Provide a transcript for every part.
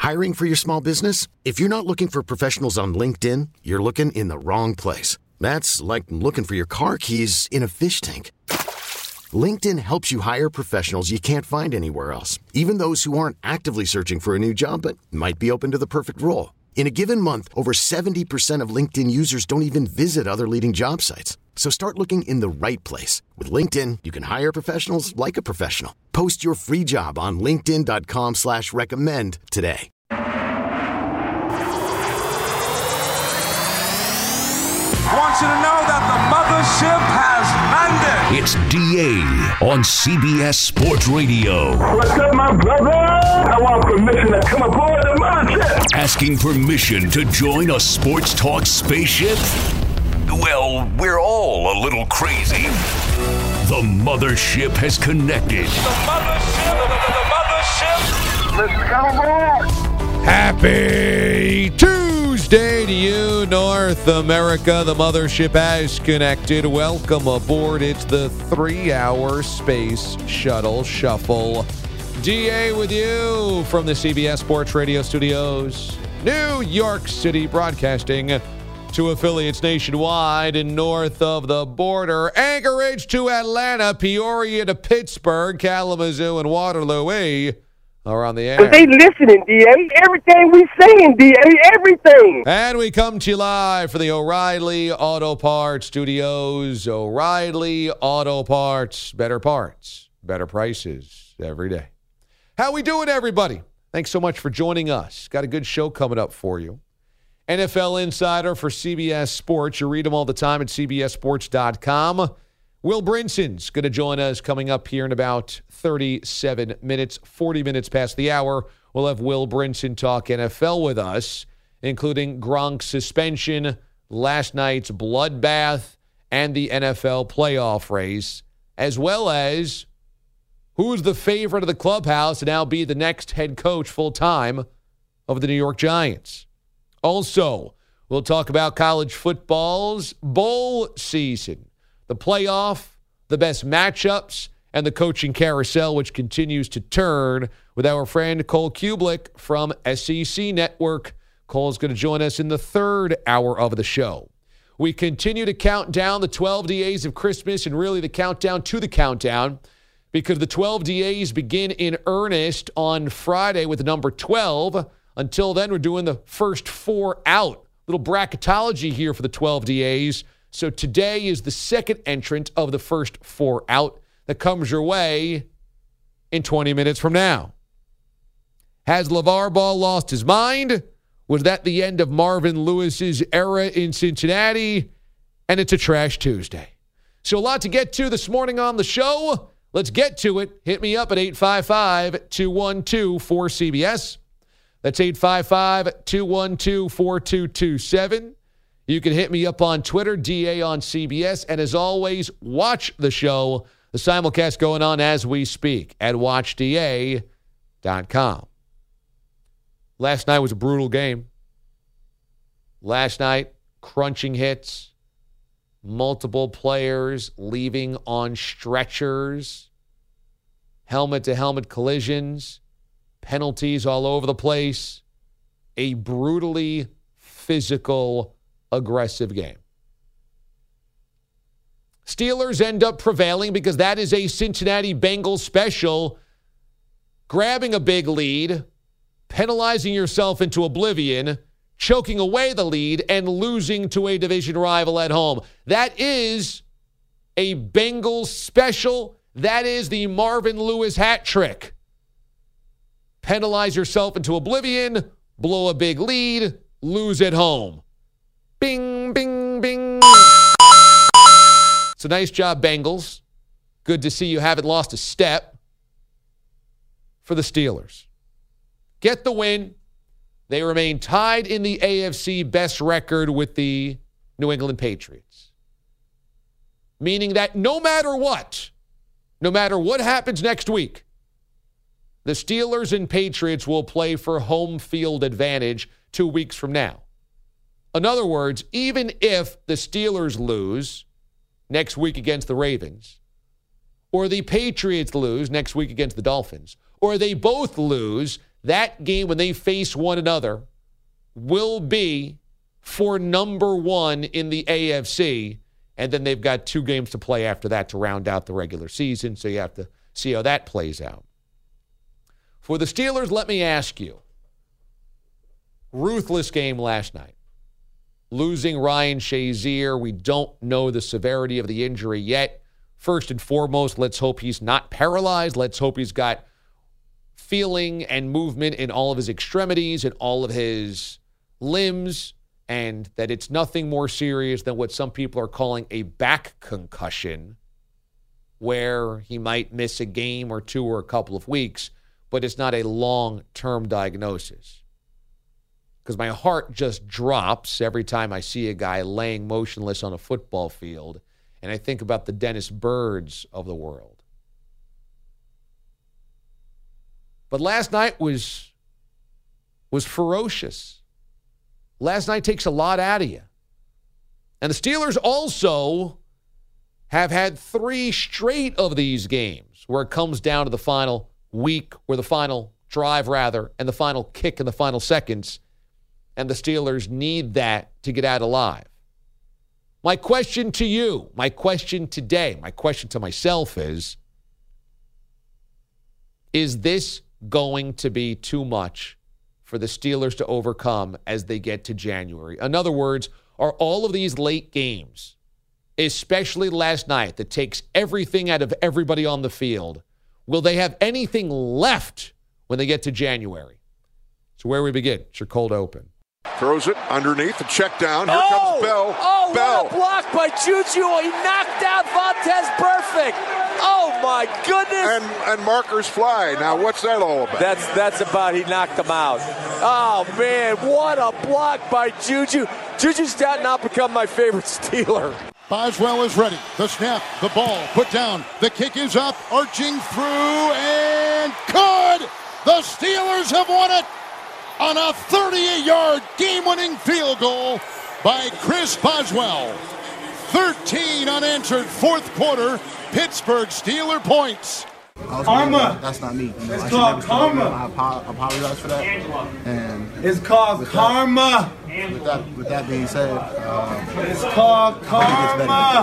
Hiring for your small business? If you're not looking for professionals on LinkedIn, you're looking in the wrong place. That's like looking for your car keys in a fish tank. LinkedIn helps you hire professionals you can't find anywhere else, even those who aren't actively searching for a new job but might be open to the perfect role. In a given month, over 70% of LinkedIn users don't even visit other leading job sites. So start looking in the right place. With LinkedIn, you can hire professionals like a professional. Post your free job on linkedin.com/recommend today. I want you to know that the mothership has landed. It's DA on CBS Sports Radio. What's up, my brother? I want permission to come aboard the mothership. Asking permission to join a sports talk spaceship? Well, we're all a little crazy. The mothership has connected. The mothership. Let's come aboard. Happy Tuesday to you, North America. The mothership has connected. Welcome aboard. It's the 3-hour Space Shuttle Shuffle. DA with you from the CBS Sports Radio studios, New York City, broadcasting to affiliates nationwide and north of the border. Anchorage to Atlanta, Peoria to Pittsburgh, Kalamazoo and Waterloo are on the air. They listening, DA. Everything we saying, DA. Everything. And we come to you live for the O'Reilly Auto Parts Studios. O'Reilly Auto Parts. Better parts, better prices every day. How we doing, everybody? Thanks so much for joining us. Got a good show coming up for you. NFL insider for CBS Sports. You read them all the time at cbssports.com. Will Brinson's going to join us coming up here in about 37 minutes, 40 minutes past the hour. We'll have Will Brinson talk NFL with us, including Gronk's suspension, last night's bloodbath, and the NFL playoff race, as well as who's the favorite of the clubhouse to now be the next head coach full-time of the New York Giants. Also, we'll talk about college football's bowl season, the playoff, the best matchups, and the coaching carousel, which continues to turn with our friend Cole Kublik from SEC Network. Cole's going to join us in the third hour of the show. We continue to count down the 12 days of Christmas and really the countdown to the countdown, because the 12 days begin in earnest on Friday with the number 12. Until then, we're doing the first 4 out. Little bracketology here for the 12 DAs. So today is the second entrant of the first 4 out that comes your way in 20 minutes from now. Has LeVar Ball lost his mind? Was that the end of Marvin Lewis's era in Cincinnati? And it's a Trash Tuesday. So a lot to get to this morning on the show. Let's get to it. Hit me up at 855-212-4CBS. That's 855-212-4227. You can hit me up on Twitter, DA on CBS. And as always, watch the show, the simulcast going on as we speak at watchda.com. Last night was a brutal game. Last night, crunching hits, multiple players leaving on stretchers, helmet-to-helmet collisions, penalties all over the place, a brutally physical, aggressive game. Steelers end up prevailing because that is a Cincinnati Bengals special. Grabbing a big lead, penalizing yourself into oblivion, choking away the lead, and losing to a division rival at home. That is a Bengals special. That is the Marvin Lewis hat trick. Penalize yourself into oblivion, blow a big lead, lose at home. Bing, bing, bing. So nice job, Bengals. Good to see you haven't lost a step for the Steelers. Get the win. They remain tied in the AFC best record with the New England Patriots. Meaning that no matter what happens next week, the Steelers and Patriots will play for home field advantage 2 weeks from now. In other words, even if the Steelers lose next week against the Ravens, or the Patriots lose next week against the Dolphins, or they both lose that game when they face one another will be for number one in the AFC. And then they've got 2 games to play after that to round out the regular season. So you have to see how that plays out. For the Steelers, let me ask you. Ruthless game last night. Losing Ryan Shazier. We don't know the severity of the injury yet. First and foremost, let's hope he's not paralyzed. Let's hope he's got feeling and movement in all of his extremities and all of his limbs, and that it's nothing more serious than what some people are calling a back concussion, where he might miss a game or 2 or a couple of weeks, but it's not a long-term diagnosis. Because my heart just drops every time I see a guy laying motionless on a football field, and I think about the Dennis Byrds of the world. But last night was ferocious. Last night takes a lot out of you. And the Steelers also have had 3 straight of these games where it comes down to the final week, or the final drive, rather, and the final kick in the final seconds. And the Steelers need that to get out alive. My question to you, my question today, my question to myself is this going to be too much for the Steelers to overcome as they get to January? In other words, are all of these late games, especially last night, that takes everything out of everybody on the field, will they have anything left when they get to January? So where we begin, it's your cold open. Throws it underneath the check down. Here comes Bell. Oh, Bell. what a block by Juju. He knocked out Vontaze Burfict. Oh, my goodness. And markers fly. Now, what's that all about? That's about he knocked him out. Oh, man, what a block by Juju. Juju's now become my favorite Steeler. Boswell is ready. The snap, the ball, put down. The kick is up, arching through, and good! The Steelers have won it on a 38-yard game-winning field goal by Chris Boswell. 13 unanswered fourth quarter. Pittsburgh Steeler points. Karma. That's not me. It's called karma. I apologize for that. And it's called karma. With that being said, it's called karma.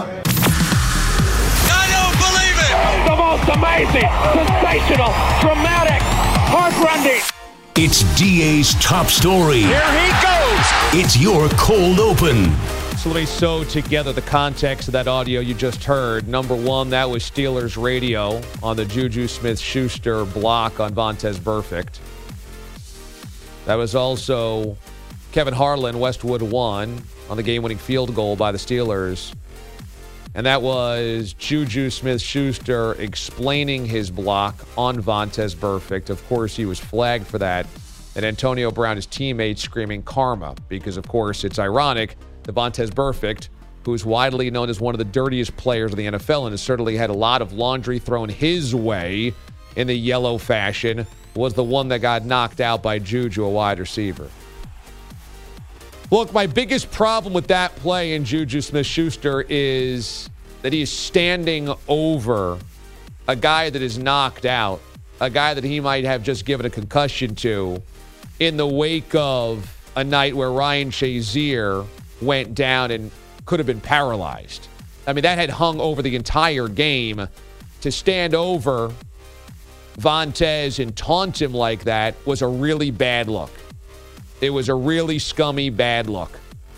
I don't believe it. The most amazing, sensational, dramatic, heartrending. It's DA's top story. Here he goes. It's your cold open. So let me sew together the context of that audio you just heard. Number one, that was Steelers radio on the Juju Smith-Schuster block on Vontaze Burfict. That was also Kevin Harlan, Westwood 1, on the game-winning field goal by the Steelers. And that was Juju Smith-Schuster explaining his block on Vontaze Burfict. Of course, he was flagged for that. And Antonio Brown, his teammate, screaming karma, because, of course, it's ironic that Vontaze Burfict, who is widely known as one of the dirtiest players of the NFL and has certainly had a lot of laundry thrown his way in the yellow fashion, was the one that got knocked out by Juju, a wide receiver. Look, my biggest problem with that play in Juju Smith-Schuster is that he is standing over a guy that is knocked out, a guy that he might have just given a concussion to, in the wake of a night where Ryan Shazier went down and could have been paralyzed. I mean, that had hung over the entire game. To stand over Vontaze and taunt him like that was a really bad look. It was a really scummy, bad look.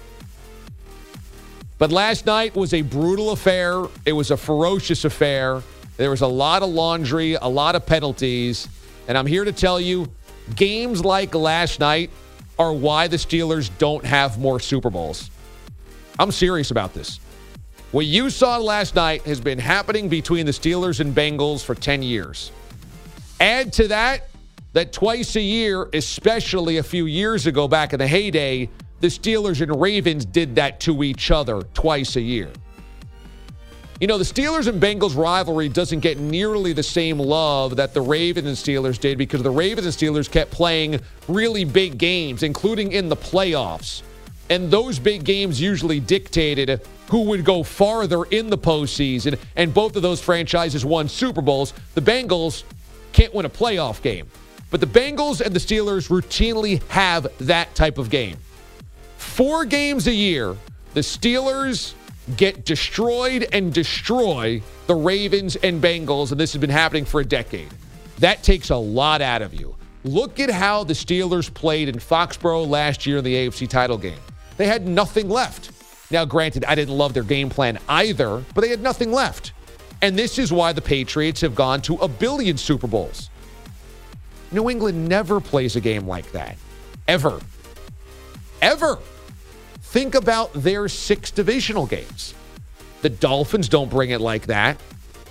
But last night was a brutal affair. It was a ferocious affair. There was a lot of laundry, a lot of penalties. And I'm here to tell you, games like last night are why the Steelers don't have more Super Bowls. I'm serious about this. What you saw last night has been happening between the Steelers and Bengals for 10 years. Add to that twice a year, especially a few years ago back in the heyday, the Steelers and Ravens did that to each other twice a year. You know, the Steelers and Bengals rivalry doesn't get nearly the same love that the Ravens and Steelers did, because the Ravens and Steelers kept playing really big games, including in the playoffs. And those big games usually dictated who would go farther in the postseason, and both of those franchises won Super Bowls. The Bengals can't win a playoff game. But the Bengals and the Steelers routinely have that type of game. 4 games a year, the Steelers get destroyed and destroy the Ravens and Bengals, and this has been happening for a decade. That takes a lot out of you. Look at how the Steelers played in Foxborough last year in the AFC title game. They had nothing left. Now, granted, I didn't love their game plan either, but they had nothing left. And this is why the Patriots have gone to 1 billion Super Bowls. New England never plays a game like that. Ever. Ever. Think about their 6 divisional games. The Dolphins don't bring it like that.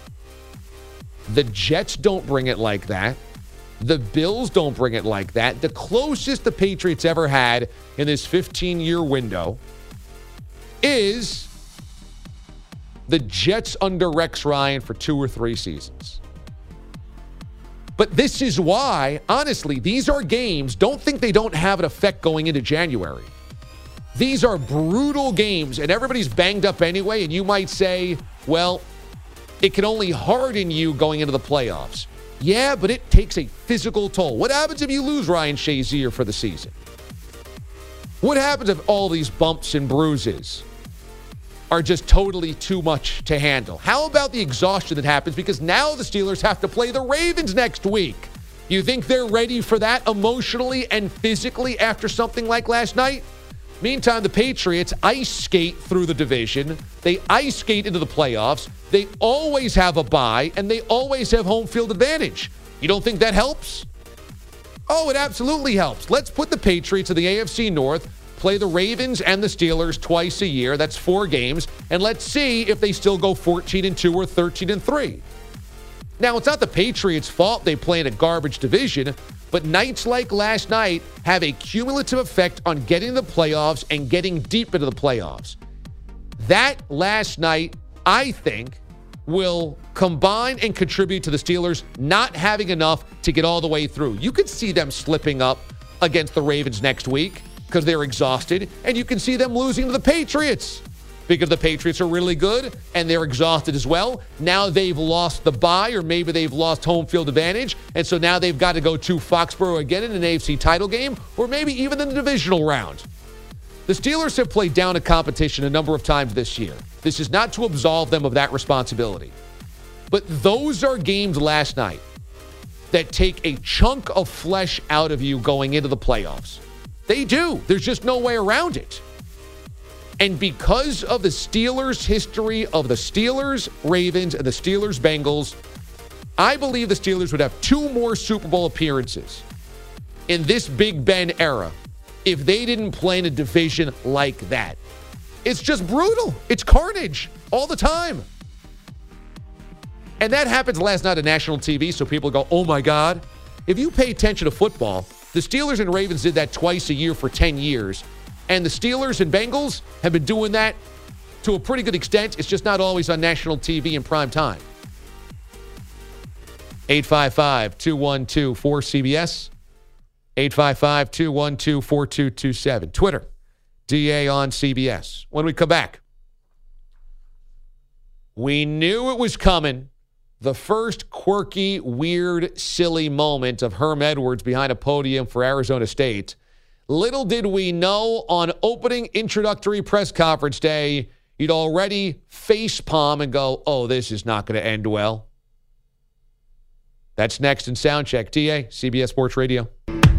The Jets don't bring it like that. The Bills don't bring it like that. The closest the Patriots ever had in this 15-year window is the Jets under Rex Ryan for 2 or 3 seasons. But this is why, honestly, these are games. Don't think they don't have an effect going into January. These are brutal games, and everybody's banged up anyway, and you might say, well, it can only harden you going into the playoffs. Yeah, but it takes a physical toll. What happens if you lose Ryan Shazier for the season? What happens if all these bumps and bruises are just totally too much to handle? How about the exhaustion that happens because now the Steelers have to play the Ravens next week? You think they're ready for that emotionally and physically after something like last night? Meantime, the Patriots ice skate through the division. They ice skate into the playoffs. They always have a bye, and they always have home field advantage. You don't think that helps? Oh, it absolutely helps. Let's put the Patriots in the AFC North, play the Ravens and the Steelers twice a year. That's 4 games. And let's see if they still go 14-2 or 13-3. Now, it's not the Patriots' fault they play in a garbage division, but nights like last night have a cumulative effect on getting to the playoffs and getting deep into the playoffs. That last night, I think, will combine and contribute to the Steelers not having enough to get all the way through. You could see them slipping up against the Ravens next week because they're exhausted, and you can see them losing to the Patriots because the Patriots are really good and they're exhausted as well. Now they've lost the bye, or maybe they've lost home field advantage, and so now they've got to go to Foxborough again in an AFC title game, or maybe even in the divisional round. The Steelers have played down a competition a number of times this year. This is not to absolve them of that responsibility. But those are games last night that take a chunk of flesh out of you going into the playoffs. They do. There's just no way around it. And because of the Steelers' history of the Steelers, Ravens, and the Steelers, Bengals, I believe the Steelers would have 2 more Super Bowl appearances in this Big Ben era if they didn't play in a division like that. It's just brutal. It's carnage all the time. And that happens last night on national TV, so people go, oh my God. If you pay attention to football, the Steelers and Ravens did that twice a year for 10 years. And the Steelers and Bengals have been doing that to a pretty good extent. It's just not always on national TV in prime time. 855-212-4CBS. 855-212-4227. Twitter, DA on CBS. When we come back, we knew it was coming. The first quirky, weird, silly moment of Herm Edwards behind a podium for Arizona State. Little did we know on opening introductory press conference day, you'd already facepalm and go, oh, this is not going to end well. That's next in Soundcheck. DA, CBS Sports Radio.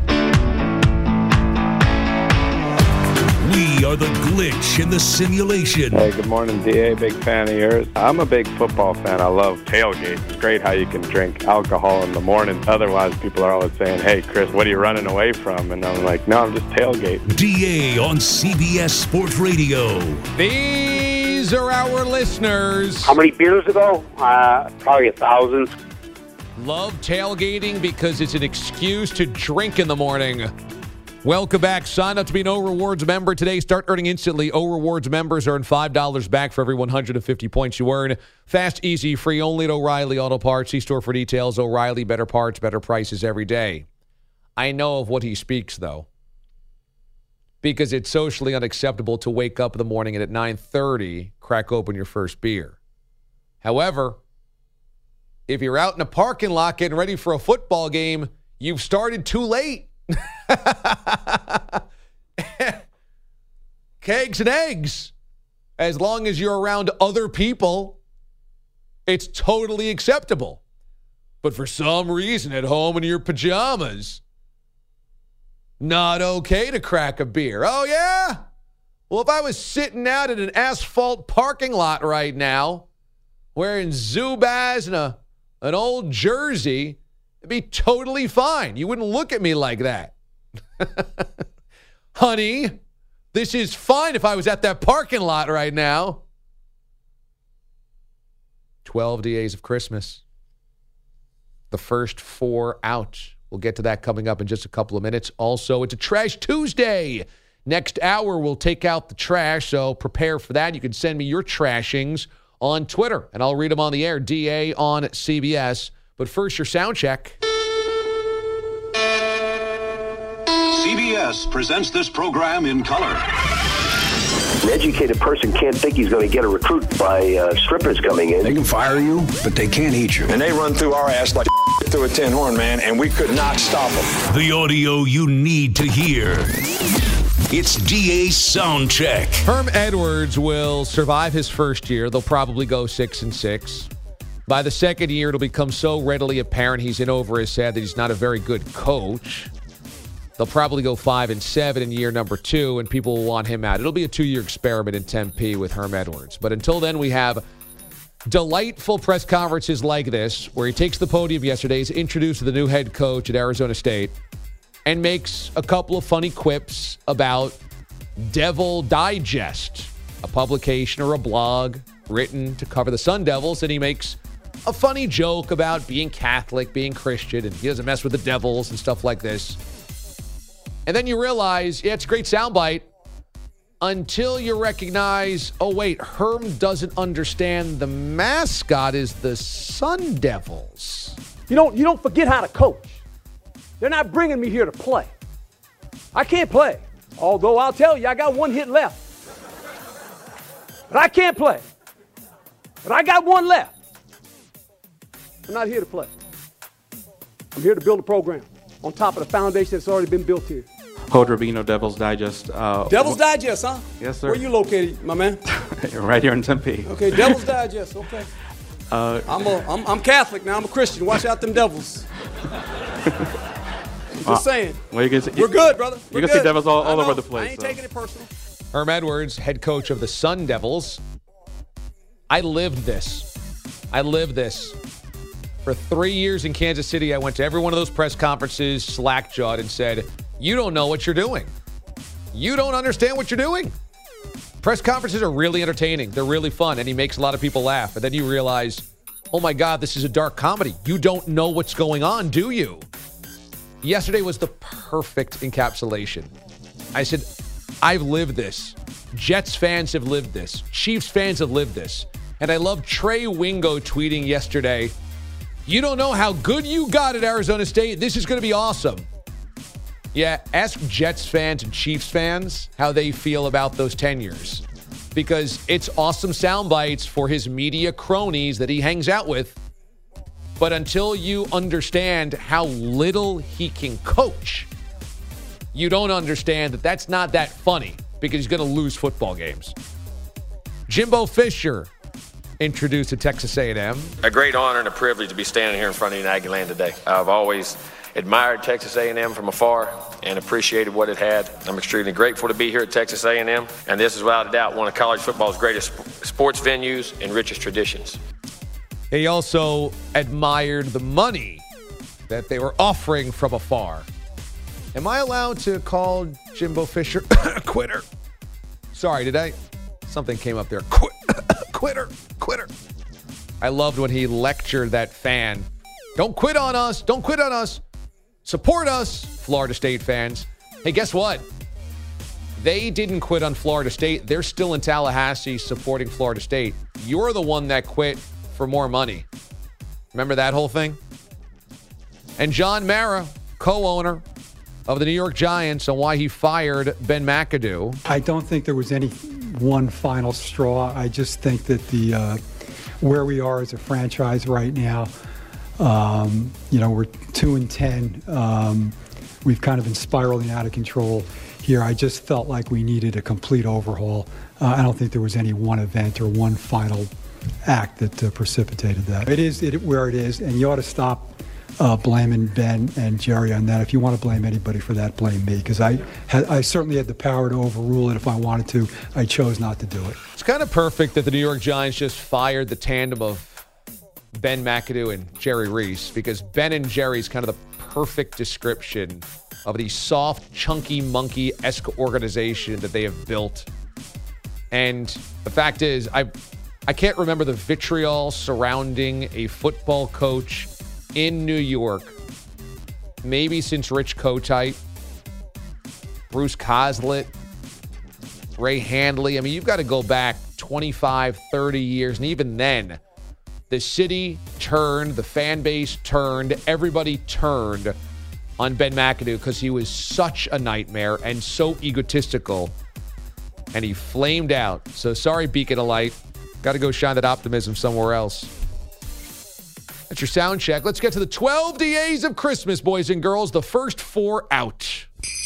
We are the glitch in the simulation. Hey, good morning, DA. Big fan of yours. I'm a big football fan. I love tailgate. It's great how you can drink alcohol in the morning. Otherwise, people are always saying, hey, Chris, what are you running away from? And I'm like, no, I'm just tailgating. DA on CBS Sports Radio. These are our listeners. How many beers ago? Probably 1,000. Love tailgating because it's an excuse to drink in the morning. Welcome back. Sign up to be an O Rewards member today. Start earning instantly. O Rewards members earn $5 back for every 150 points you earn. Fast, easy, free only at O'Reilly Auto Parts. See store for details. O'Reilly, better parts, better prices every day. I know of what he speaks, though, because it's socially unacceptable to wake up in the morning and at 9:30 crack open your first beer. However, if you're out in a parking lot getting ready for a football game, You've started too late. Kegs and eggs. As long as you're around other people, it's totally acceptable. But for some reason, at home in your pajamas, not okay to crack a beer. Oh, yeah? Well, if I was sitting out in an asphalt parking lot right now, wearing Zubaz and an old jersey, it'd be totally fine. You wouldn't look at me like that. Honey, this is fine if I was at that parking lot right now. 12 days of Christmas. The first 4 out. We'll get to that coming up in just a couple of minutes. Also, it's a Trash Tuesday. Next hour, we'll take out the trash, so prepare for that. You can send me your trashings on Twitter, and I'll read them on the air. DA on CBS. But first, your sound check. CBS presents this program in color. An educated person can't think he's going to get a recruit by strippers coming in. They can fire you, but they can't eat you. And they run through our ass like through a tin horn, man, and we could not stop them. The audio you need to hear. It's DA's sound check. Herm Edwards will survive his first year. They'll probably go 6-6. By the second year, it'll become so readily apparent he's in over his head that he's not a very good coach. They'll probably go 5-7 in year number 2, and people will want him out. It'll be a 2-year experiment in Tempe with Herm Edwards. But until then, we have delightful press conferences like this, where he takes the podium yesterday, he's introduced the new head coach at Arizona State, and makes a couple of funny quips about Devil Digest, a publication or a blog written to cover the Sun Devils, and he makes a funny joke about being Catholic, being Christian, and he doesn't mess with the Devils and stuff like this. And then you realize, yeah, it's a great soundbite, until you recognize, oh, wait, Herm doesn't understand the mascot is the Sun Devils. You don't forget how to coach. They're not bringing me here to play. I can't play. Although I'll tell you, I got 1 hit left. But I can't play. But I got 1 left. I'm not here to play. I'm here to build a program on top of the foundation that's already been built here. Hood Rubino, Devil's Digest. Devil's Digest, huh? Yes, sir. Where you located, my man? Right here in Tempe. Okay, Devil's Digest, okay. I'm Catholic now. I'm a Christian. Watch out them devils. I'm just saying. Well, we're good, brother. You can see Devils all over the place. I ain't taking it personal. Herm Edwards, head coach of the Sun Devils. I lived this. For 3 years in Kansas City, I went to every one of those press conferences, slack-jawed, and said, you don't know what you're doing. You don't understand what you're doing. Press conferences are really entertaining. They're really fun, and he makes a lot of people laugh. And then you realize, oh, my God, this is a dark comedy. You don't know what's going on, do you? Yesterday was the perfect encapsulation. I said, I've lived this. Jets fans have lived this. Chiefs fans have lived this. And I love Trey Wingo tweeting yesterday, you don't know how good you got at Arizona State. This is going to be awesome. Yeah, ask Jets fans and Chiefs fans how they feel about those tenures. Because it's awesome sound bites for his media cronies that he hangs out with. But until you understand how little he can coach, you don't understand that that's not that funny because he's going to lose football games. Jimbo Fisher introduced to Texas A&M. A great honor and a privilege to be standing here in front of you in Aggie Land today. I've always admired Texas A&M from afar and appreciated what it had. I'm extremely grateful to be here at Texas A&M, and this is without a doubt one of college football's greatest sports venues and richest traditions. He also admired the money that they were offering from afar. Am I allowed to call Jimbo Fisher a quitter? Sorry, did I? Something came up there. Quitter. I loved when he lectured that fan. Don't quit on us. Don't quit on us. Support us, Florida State fans. Hey, guess what? They didn't quit on Florida State. They're still in Tallahassee supporting Florida State. You're the one that quit for more money. Remember that whole thing? And John Mara, co-owner of the New York Giants, on why he fired Ben McAdoo. I don't think there was any one final straw. I just think that the where we are as a franchise right now, We're 2-10. We've kind of been spiraling out of control here. I just felt like we needed a complete overhaul. I don't think there was any one event or one final act that precipitated that. It is where it is, and you ought to stop blaming Ben and Jerry on that. If you want to blame anybody for that, blame me, because I certainly had the power to overrule it if I wanted to. I chose not to do it. It's kind of perfect that the New York Giants just fired the tandem of Ben McAdoo and Jerry Reese, because Ben and Jerry's kind of the perfect description of the soft, chunky, monkey-esque organization that they have built. And the fact is, I can't remember the vitriol surrounding a football coach in New York, maybe since Rich Kotite, Bruce Coslett, Ray Handley. I mean, you've got to go back 25, 30 years, and even then, the city turned, the fan base turned, everybody turned on Ben McAdoo because he was such a nightmare and so egotistical, and he flamed out. So sorry, Beacon of Light. Got to go shine that optimism somewhere else. That's your sound check. Let's get to the 12 DAs of Christmas, boys and girls. The first 4 out.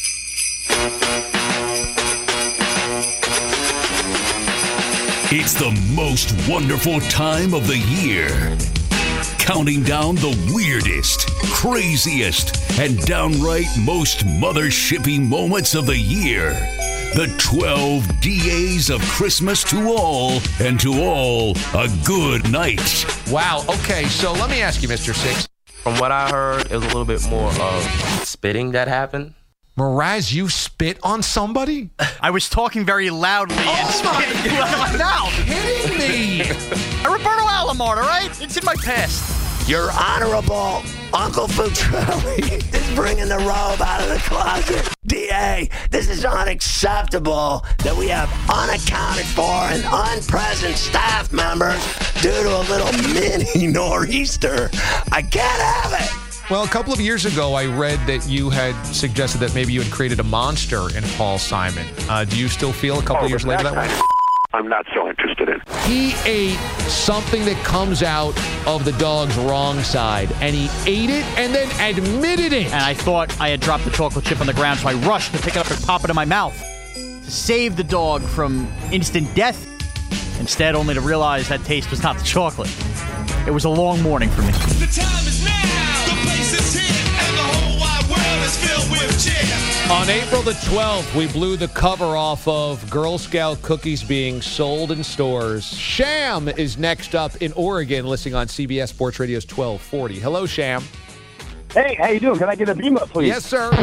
It's the most wonderful time of the year. Counting down the weirdest, craziest, and downright most mothershipy moments of the year. The 12 DAs of Christmas to all, and to all, a good night. Wow. Okay, so let me ask you, Mr. Six. From what I heard, it was a little bit more of spitting that happened. Mraz, you spit on somebody? I was talking very loudly and spitting out of my mouth. Kidding me? Roberto Alomar, all right? It's in my past. Your Honorable Uncle Futrelli is bringing the robe out of the closet. DA, this is unacceptable that we have unaccounted for and unpresent staff members due to a little mini nor'easter. I can't have it. Well, a couple of years ago, I read that you had suggested that maybe you had created a monster in Paul Simon. Do you still feel a couple of years later that way? I'm not so interested in. He ate something that comes out of the dog's wrong side, and he ate it and then admitted it. And I thought I had dropped the chocolate chip on the ground, so I rushed to pick it up and pop it in my mouth to save the dog from instant death. Instead, only to realize that taste was not the chocolate. It was a long morning for me. The time is now. The place is here, and the whole wide world is filled with cheer. On April the 12th, we blew the cover off of Girl Scout cookies being sold in stores. Sham is next up in Oregon, listening on CBS Sports Radio's 1240. Hello, Sham. Hey, how you doing? Can I get a beam up, please? Yes, sir.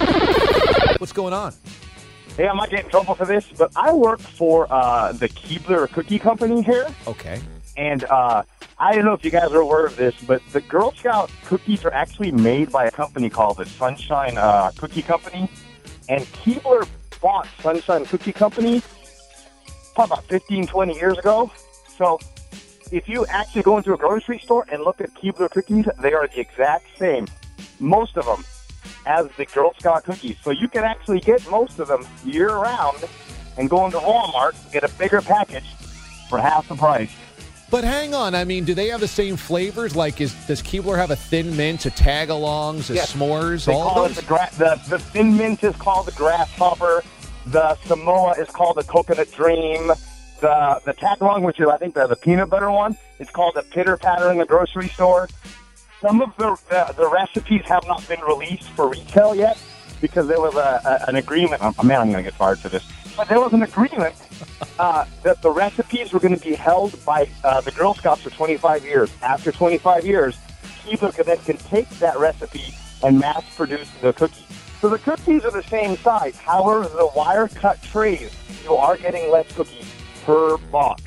What's going on? Hey, I might get in trouble for this, but I work for the Keebler Cookie Company here. Okay. And I don't know if you guys are aware of this, but the Girl Scout cookies are actually made by a company called the Sunshine Cookie Company. And Keebler bought Sunshine Cookie Company probably about 15, 20 years ago. So if you actually go into a grocery store and look at Keebler cookies, they are the exact same, most of them, as the Girl Scout cookies. So you can actually get most of them year-round and go into Walmart and get a bigger package for half the price. But hang on, I mean, do they have the same flavors? Like, does Keebler have a Thin Mint, a Tag-Alongs, a s'mores, They all call those? it the Thin Mint is called the Grasshopper. The Samoa is called the Coconut Dream. The Tag-Along, which is, I think, the peanut butter one, is called the Pitter Patter in the grocery store. Some of the recipes have not been released for retail yet because there was an agreement. Oh, man, I'm going to get fired for this. But there was an agreement that the recipes were going to be held by the Girl Scouts for 25 years. After 25 years, Keebler can take that recipe and mass produce the cookies. So the cookies are the same size. However, the wire-cut trays, you are getting less cookies per box.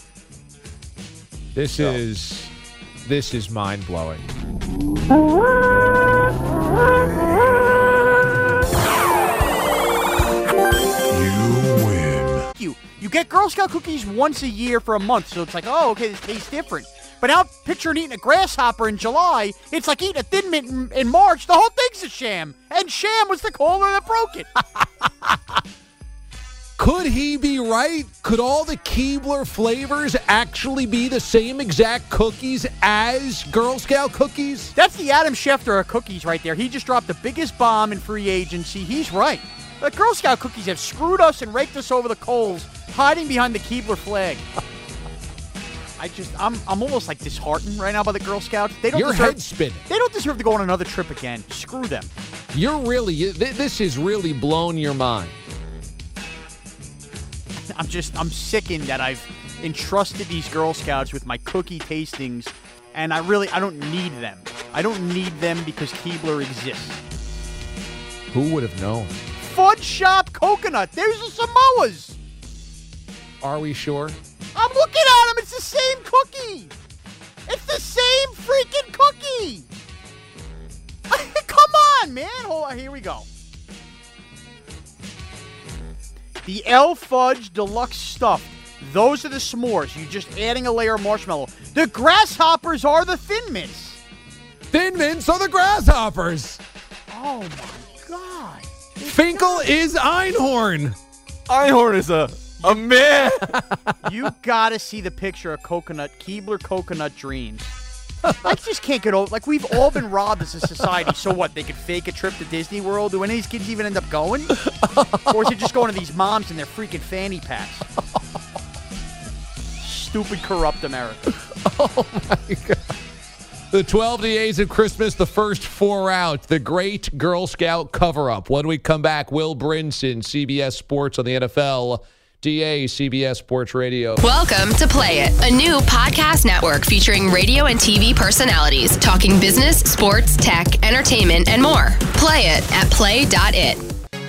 This is mind-blowing. You get Girl Scout cookies once a year for a month, so it's like, oh, okay, this tastes different. But now picture eating a grasshopper in July. It's like eating a Thin Mint in March. The whole thing's a sham. And Sham was the caller that broke it. Could he be right? Could all the Keebler flavors actually be the same exact cookies as Girl Scout cookies? That's the Adam Schefter of cookies right there. He just dropped the biggest bomb in free agency. He's right. The Girl Scout cookies have screwed us and raked us over the coals, hiding behind the Keebler flag. I'm almost like disheartened right now by the Girl Scouts. Your head's spinning. They don't deserve to go on another trip again. Screw them. This has really blown your mind. I'm sickened that I've entrusted these Girl Scouts with my cookie tastings, and I don't need them. I don't need them because Keebler exists. Who would have known? Fudge Shop Coconut. There's the Samoas. Are we sure? I'm looking at them. It's the same cookie. It's the same freaking cookie. Come on, man. Hold on. Here we go. The El Fudge Deluxe Stuffed. Those are the s'mores. You're just adding a layer of marshmallow. The grasshoppers are the Thin Mints. Thin Mints are the grasshoppers. Oh, my God. Finkel is Einhorn. Einhorn is a man. You got to see the picture of Keebler Coconut Dreams. I just can't get over. Like, we've all been robbed as a society. So what? They could fake a trip to Disney World? Do any of these kids even end up going? Or is it just going to these moms in their freaking fanny packs? Stupid, corrupt America. Oh, my God. The 12 days of Christmas, the first 4 out. The great Girl Scout cover-up. When we come back, Will Brinson, CBS Sports on the NFL. DA, CBS Sports Radio. Welcome to Play It, a new podcast network featuring radio and TV personalities talking business, sports, tech, entertainment, and more. Play it at play.it.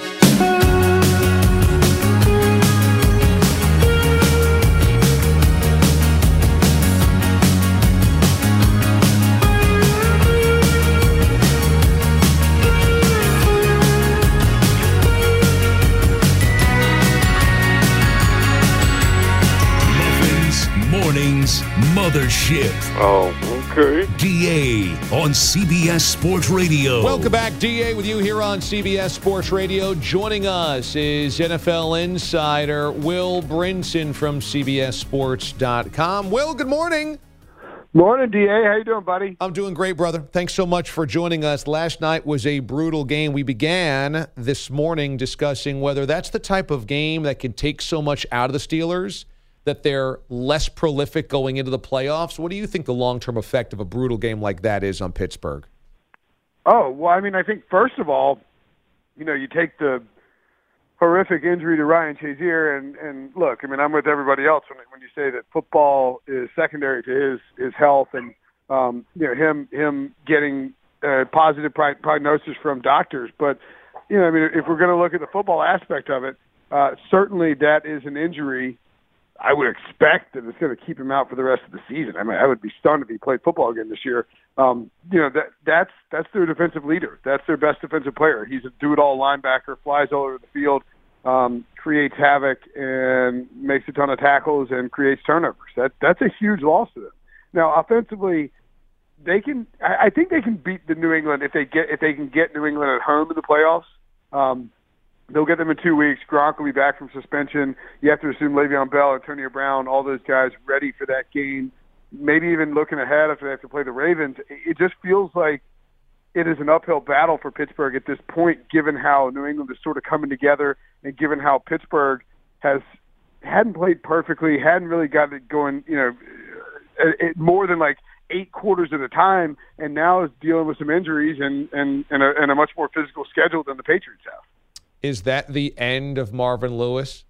Mothership. Oh, okay. DA on CBS Sports Radio. Welcome back, DA, with you here on CBS Sports Radio. Joining us is NFL insider Will Brinson from CBSSports.com. Will, good morning. Morning, DA. How you doing, buddy? I'm doing great, brother. Thanks so much for joining us. Last night was a brutal game. We began this morning discussing whether that's the type of game that can take so much out of the Steelers that they're less prolific going into the playoffs. What do you think the long-term effect of a brutal game like that is on Pittsburgh? Oh, well, I mean, I think, first of all, you take the horrific injury to Ryan Shazier, and look, I mean, I'm with everybody else when you say that football is secondary to his health and, him getting positive prognosis from doctors. But, I mean, if we're going to look at the football aspect of it, certainly that is an injury. I would expect that it's going to keep him out for the rest of the season. I mean, I would be stunned if he played football again this year. That's their defensive leader. That's their best defensive player. He's a do-it-all linebacker, flies all over the field, creates havoc, and makes a ton of tackles and creates turnovers. That's a huge loss to them. Now, offensively, I think they can beat the New England if they can get New England at home in the playoffs. They'll get them in 2 weeks. Gronk will be back from suspension. You have to assume Le'Veon Bell, Antonio Brown, all those guys ready for that game. Maybe even looking ahead if they have to play the Ravens. It just feels like it is an uphill battle for Pittsburgh at this point, given how New England is sort of coming together and given how Pittsburgh hadn't played perfectly, hadn't really got it going, more than like 8 quarters at a time, and now is dealing with some injuries and a much more physical schedule than the Patriots have. Is that the end of Marvin Lewis?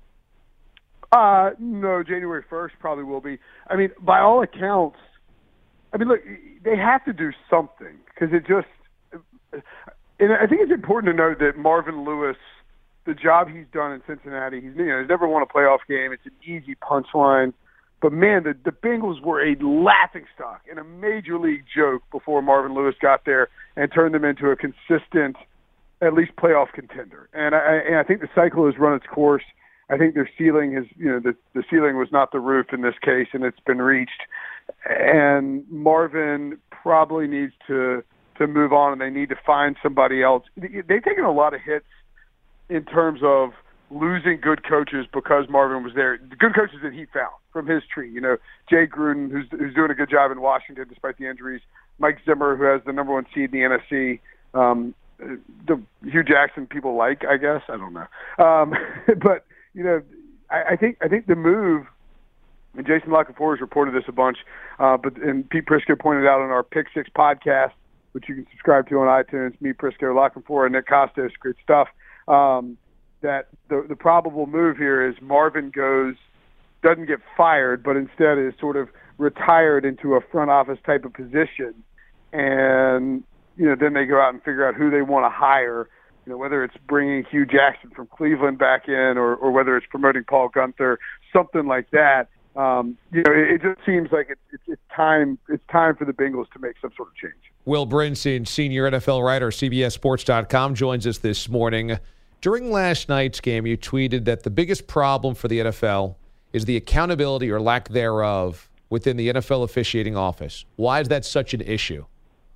No, January 1st probably will be. I mean, by all accounts, look, they have to do something because and I think it's important to note that Marvin Lewis, the job he's done in Cincinnati, he's never won a playoff game. It's an easy punchline. But, man, the Bengals were a laughingstock and a major league joke before Marvin Lewis got there and turned them into a consistent – at least playoff contender. And I think the cycle has run its course. I think their ceiling is, the ceiling was not the roof in this case, and it's been reached. And Marvin probably needs to move on, and they need to find somebody else. They've taken a lot of hits in terms of losing good coaches because Marvin was there. The good coaches that he found from his tree. You know, Jay Gruden, who's doing a good job in Washington despite the injuries. Mike Zimmer, who has the number 1 seed in the NFC. The Hugh Jackson people like, I guess. I don't know. But, you know, I think the move, and Jason Lockenfor has reported this a bunch, and Pete Prisco pointed out on our Pick Six podcast, which you can subscribe to on iTunes, me, Prisco, Lockenfor, and Nick Costos, great stuff, that the probable move here is Marvin doesn't get fired, but instead is sort of retired into a front office type of position. And, you know, then they go out and figure out who they want to hire, you know, whether it's bringing Hugh Jackson from Cleveland back in or whether it's promoting Paul Gunther, something like that. You know, it just seems like it's time for the Bengals to make some sort of change. Will Brinson, senior NFL writer, CBSSports.com, joins us this morning. During last night's game, you tweeted that the biggest problem for the NFL is the accountability or lack thereof within the NFL officiating office. Why is that such an issue?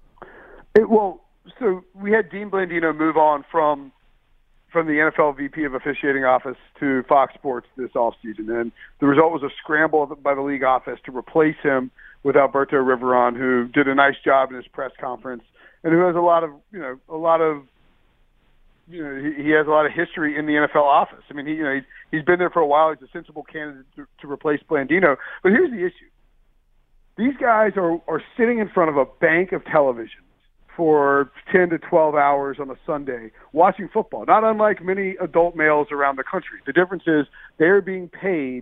So we had Dean Blandino move on from the NFL VP of officiating office to Fox Sports this offseason, and the result was a scramble by the league office to replace him with Alberto Riveron, who did a nice job in his press conference and who has he has a lot of history in the NFL office. I mean, he's been there for a while. He's a sensible candidate to replace Blandino. But here's the issue. These guys are sitting in front of a bank of televisions for 10 to 12 hours on a Sunday watching football, not unlike many adult males around the country. The difference is they're being paid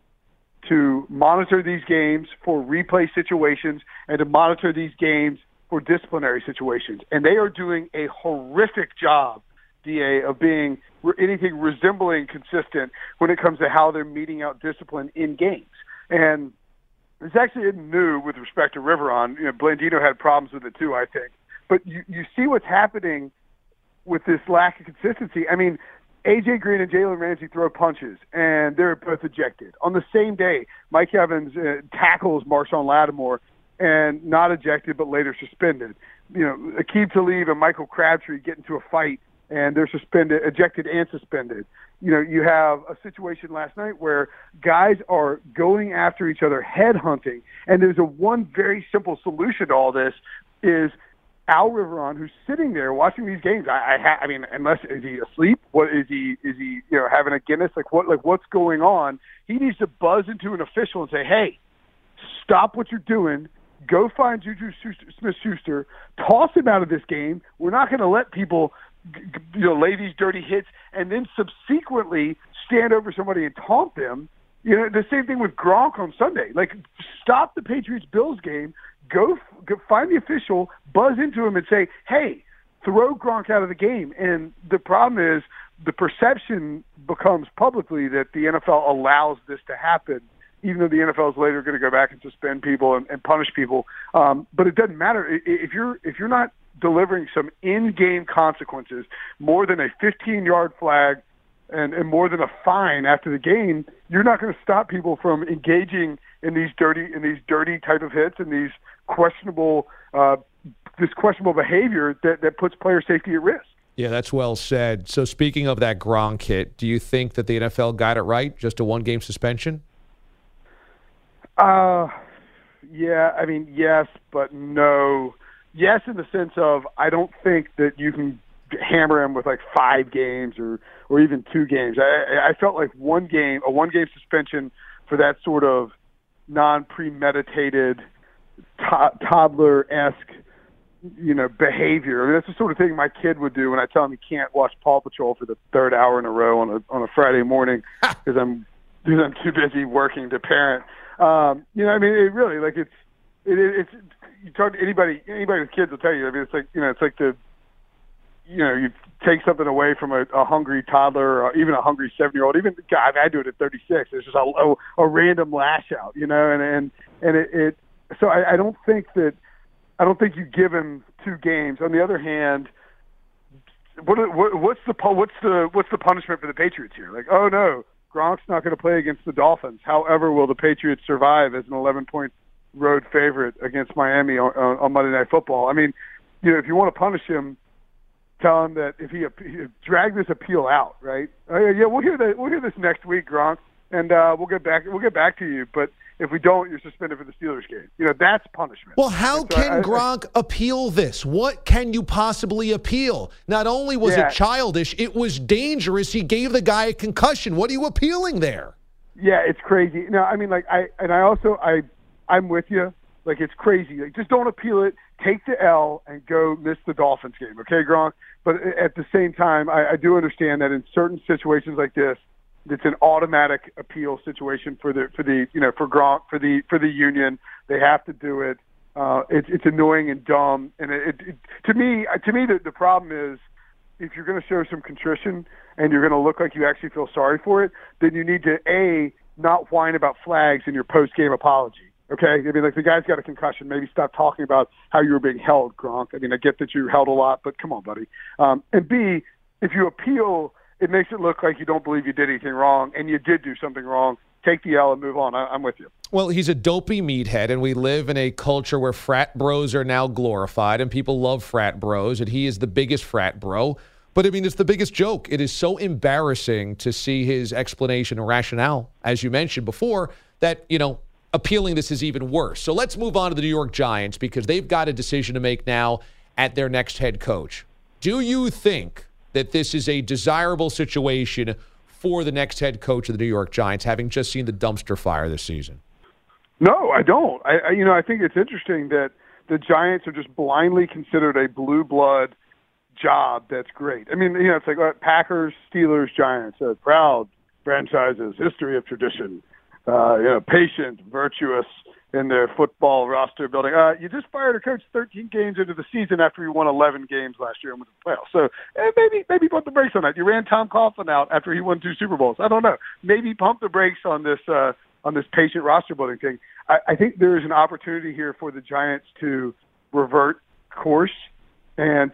to monitor these games for replay situations and to monitor these games for disciplinary situations. And they are doing a horrific job, DA, of being anything resembling consistent when it comes to how they're meting out discipline in games. And it's actually new with respect to Riveron. You know, Blandino had problems with it too, I think. But you see what's happening with this lack of consistency. I mean, A.J. Green and Jalen Ramsey throw punches, and they're both ejected. On the same day, Mike Evans tackles Marshawn Lattimore and not ejected but later suspended. You know, Aqib Talib and Michael Crabtree get into a fight, and they're ejected and suspended. You know, you have a situation last night where guys are going after each other, headhunting, and there's one very simple solution to all this is Al Riveron, who's sitting there watching these games. I mean, unless is he asleep? What is he? Is he having a Guinness? What's going on? He needs to buzz into an official and say, "Hey, stop what you're doing. Go find Juju Smith-Schuster. Toss him out of this game. We're not going to let people, lay these dirty hits and then subsequently stand over somebody and taunt them." You know, the same thing with Gronk on Sunday. Like, stop the Patriots-Bills game. Go find the official, buzz into him and say, hey, throw Gronk out of the game. And the problem is the perception becomes publicly that the NFL allows this to happen, even though the NFL is later going to go back and suspend people and punish people. But it doesn't matter. If you're not delivering some in-game consequences, more than a 15-yard flag and more than a fine after the game, you're not going to stop people from engaging in these dirty type of hits and these questionable behavior that puts player safety at risk. Yeah, that's well said. So speaking of that Gronk hit, do you think that the NFL got it right? Just a one-game suspension? Yeah, I mean, yes, but no. Yes, in the sense of I don't think that you can hammer him with like 5 games or even 2 games. I felt like a one-game suspension for that sort of non-premeditated toddler-esque, behavior. I mean, that's the sort of thing my kid would do when I tell him he can't watch Paw Patrol for the 3rd hour in a row on a Friday morning because I'm too busy working to parent. I mean, it really it's you talk to anybody with kids will tell you. I mean, it's like you take something away from a hungry toddler or even a hungry 7-year-old. Even God, I do it at 36. It's just a random lash out, and it. So I don't think you give him 2 games. On the other hand, what's the punishment for the Patriots here? Like, oh no, Gronk's not going to play against the Dolphins. However, will the Patriots survive as an 11-point road favorite against Miami on Monday Night Football? I mean, if you want to punish him, tell him that if he drag this appeal out, right? Yeah, we'll hear this next week, Gronk, and we'll get back to you. But if we don't, you're suspended for the Steelers game. That's punishment. Well, how can Gronk appeal this? What can you possibly appeal? Not only was it childish, it was dangerous. He gave the guy a concussion. What are you appealing there? Yeah, it's crazy. No, I mean, I'm with you. Like, it's crazy. Like, just don't appeal it. Take the L and go miss the Dolphins game, okay, Gronk? But at the same time, I do understand that in certain situations like this, it's an automatic appeal situation for Gronk, for the union. They have to do it. It's annoying and dumb. And to me, the problem is, if you're going to show some contrition and you're going to look like you actually feel sorry for it, then you need to not whine about flags in your post-game apology. Okay, I mean, like, the guy's got a concussion. Maybe stop talking about how you were being held, Gronk. I mean, I get that you held a lot, but come on, buddy. And B, if you appeal, it makes it look like you don't believe you did anything wrong, and you did do something wrong. Take the L and move on. I'm with you. Well, he's a dopey meathead, and we live in a culture where frat bros are now glorified, and people love frat bros, and he is the biggest frat bro. But, I mean, it's the biggest joke. It is so embarrassing to see his explanation and rationale, as you mentioned before, that, appealing this is even worse. So let's move on to the New York Giants, because they've got a decision to make now at their next head coach. Do you think that this is a desirable situation for the next head coach of the New York Giants, having just seen the dumpster fire this season? No, I don't. I think it's interesting that the Giants are just blindly considered a blue blood job that's great. I mean, it's like Packers, Steelers, Giants, proud franchises, history of tradition. Patient, virtuous in their football roster building. You just fired a coach 13 games into the season after he won 11 games last year and went to the playoffs. So maybe put the brakes on that. You ran Tom Coughlin out after he won 2 Super Bowls. I don't know. Maybe pump the brakes on this patient roster building thing. I think there is an opportunity here for the Giants to revert course and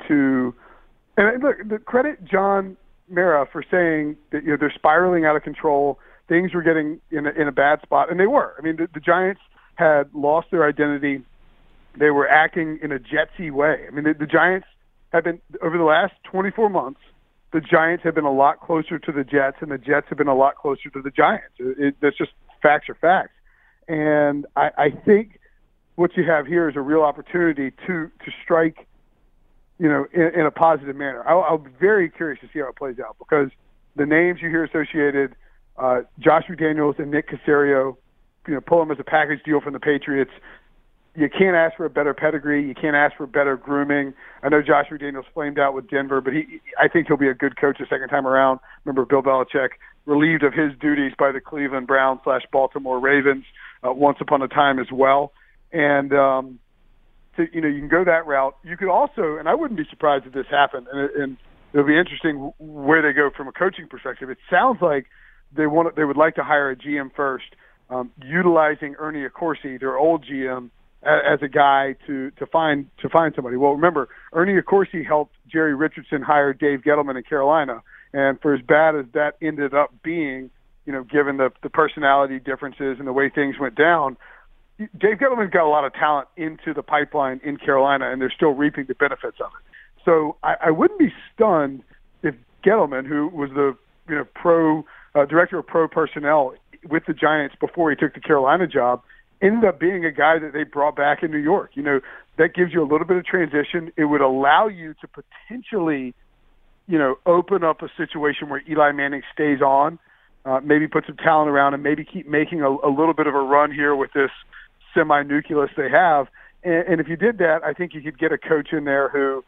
look, credit John Mara for saying that they're spiraling out of control. Things were getting in a bad spot, and they were. I mean, the Giants had lost their identity. They were acting in a Jetsy way. I mean, the Giants have been, over the last 24 months, the Giants have been a lot closer to the Jets, and the Jets have been a lot closer to the Giants. That's just facts are facts. And I think what you have here is a real opportunity to strike, in a positive manner. I'll be very curious to see how it plays out, because the names you hear associated, Josh McDaniels and Nick Caserio, pull them as a package deal from the Patriots. You can't ask for a better pedigree. You can't ask for better grooming. I know Josh McDaniels flamed out with Denver, but I think he'll be a good coach the second time around. Remember, Bill Belichick relieved of his duties by the Cleveland Browns / Baltimore Ravens once upon a time as well. And so, you can go that route. You could also, and I wouldn't be surprised if this happened, and it'll be interesting where they go from a coaching perspective. It sounds like they would like to hire a GM first, utilizing Ernie Accorsi, their old GM, as a guy to find somebody. Well, remember, Ernie Accorsi helped Jerry Richardson hire Dave Gettleman in Carolina, and for as bad as that ended up being, given the personality differences and the way things went down, Dave Gettleman's got a lot of talent into the pipeline in Carolina, and they're still reaping the benefits of it. So I wouldn't be stunned if Gettleman, who was the director of pro personnel with the Giants before he took the Carolina job, ended up being a guy that they brought back in New York. That gives you a little bit of transition. It would allow you to potentially, open up a situation where Eli Manning stays on, maybe put some talent around, and maybe keep making a little bit of a run here with this semi-nucleus they have. And if you did that, I think you could get a coach in there who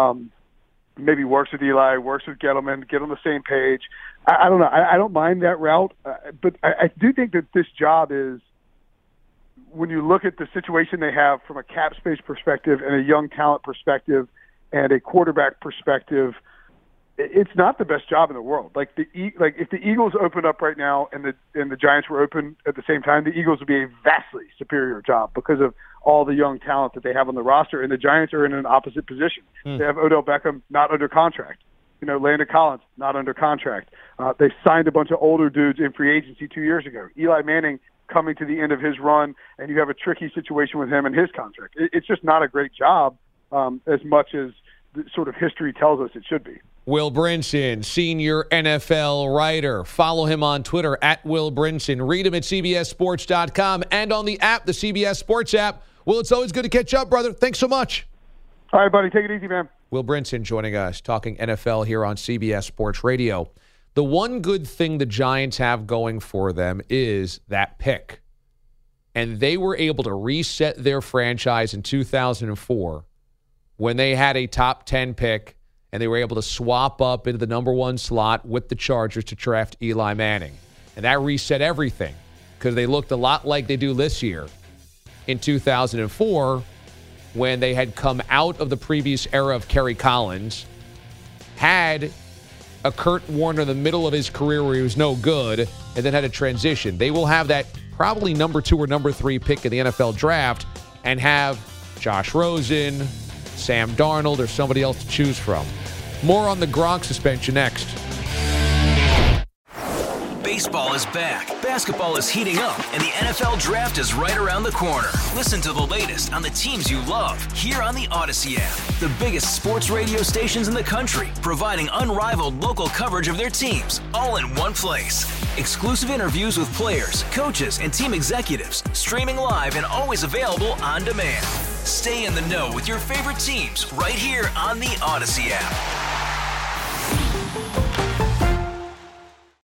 maybe works with Eli, works with Gettleman, get on the same page. I don't know. I don't mind that route, but I do think that this job is, when you look at the situation they have from a cap space perspective and a young talent perspective and a quarterback perspective, it's not the best job in the world. Like if the Eagles opened up right now and the Giants were open at the same time, the Eagles would be a vastly superior job because of all the young talent that they have on the roster, and the Giants are in an opposite position. They have Odell Beckham not under contract. Landon Collins not under contract. They signed a bunch of older dudes in free agency 2 years ago. Eli Manning coming to the end of his run, and you have a tricky situation with him and his contract. It's just not a great job, as much as the sort of history tells us it should be. Will Brinson, senior NFL writer. Follow him on Twitter at Will Brinson. Read him at CBSSports.com and on the app, the CBS Sports app. Will, it's always good to catch up, brother. Thanks so much. All right, buddy. Take it easy, man. Will Brinson joining us, talking NFL here on CBS Sports Radio. The one good thing the Giants have going for them is that pick. And they were able to reset their franchise in 2004 when they had a top 10 pick and they were able to swap up into the number 1 slot with the Chargers to draft Eli Manning. And that reset everything because they looked a lot like they do this year in 2004 when they had come out of the previous era of Kerry Collins, had a Kurt Warner in the middle of his career where he was no good, and then had a transition. They will have that probably number 2 or number 3 pick in the NFL draft and have Josh Rosen, Sam Darnold, or somebody else to choose from. More on the Gronk suspension next. Baseball is back, basketball is heating up, and the NFL Draft is right around the corner. Listen to the latest on the teams you love here on the Odyssey app. The biggest sports radio stations in the country, providing unrivaled local coverage of their teams, all in one place. Exclusive interviews with players, coaches, and team executives, streaming live and always available on demand. Stay in the know with your favorite teams right here on the Odyssey app.